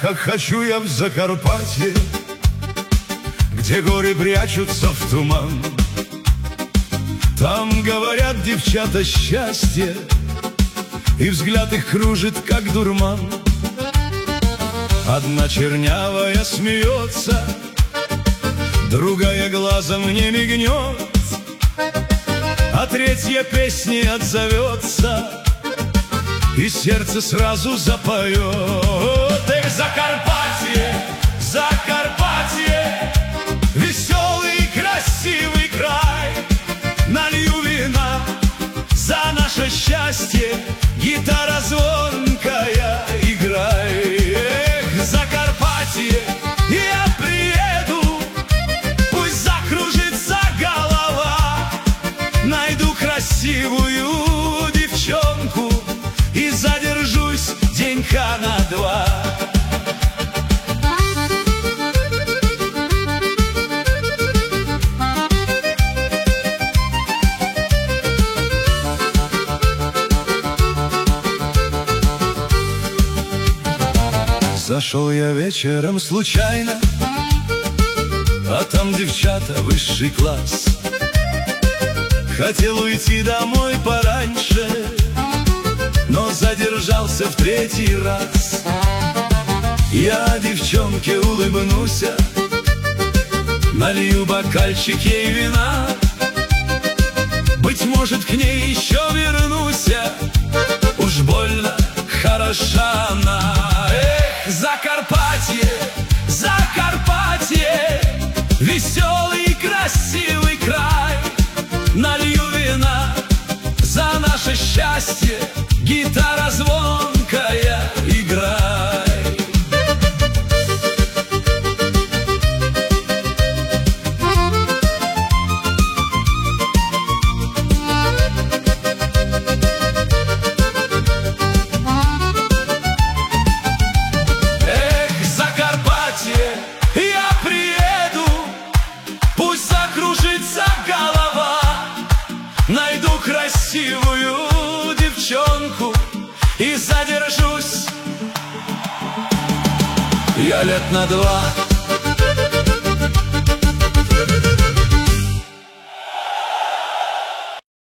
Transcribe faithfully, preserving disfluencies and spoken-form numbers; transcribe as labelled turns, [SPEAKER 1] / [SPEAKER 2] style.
[SPEAKER 1] как хочу я в Закарпатье, где горы прячутся в туман. Там говорят девчата счастье, и взгляд их кружит, как дурман. Одна чернявая смеется, другая глазом не мигнет, а третья песней отзовется, и сердце сразу запоет. Эх, Закарпатье, Закарпатье, веселый и красивый край. Налью вина за наше счастье, гитара звонкая, играй. Эх, Закарпатье, я приеду, пусть закружится голова. Найду красивую девчонку и задержусь денька на два. Зашел я вечером случайно, а там девчата высший класс. Хотел уйти домой пораньше, но задержался в третий раз. Я девчонке улыбнусь, налью бокальчик ей вина. Быть может, к ней еще вернусь, уж больно хороша она. Эх, Закарпатье, Закарпатье, веселый и красивый край. Налью вина за наше счастье, гитара звонкая, играй. Эх, Закарпатье, я приеду, пусть закружится голова. Найду красивую девчонку и задержусь я лет на два.